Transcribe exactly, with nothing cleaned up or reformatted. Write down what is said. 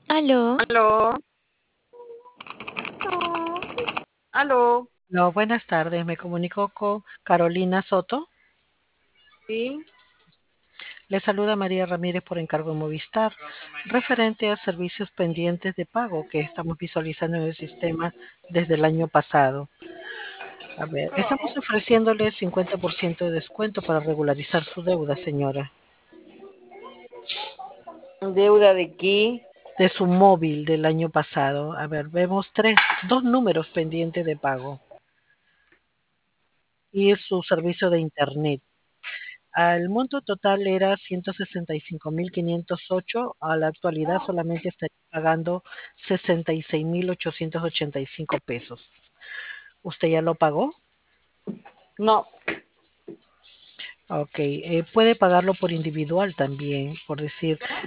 Aló, Aló, aló, No, buenas tardes. Me comunico con Carolina Soto. sí, Le saluda María Ramírez por encargo de Movistar, referente a servicios pendientes de pago que estamos visualizando en el sistema desde el año pasado. A ver, estamos ofreciéndole cincuenta por ciento de descuento para regularizar su deuda, señora, deuda de qué. de su móvil del año pasado. A ver, vemos tres, dos números pendientes de pago y su servicio de internet. El monto total era ciento sesenta y cinco mil quinientos ocho. A la actualidad solamente estaría pagando sesenta y seis mil ochocientos ochenta y cinco pesos. ¿Usted ya lo pagó? No, Ok, eh, puede pagarlo por individual también, por decir,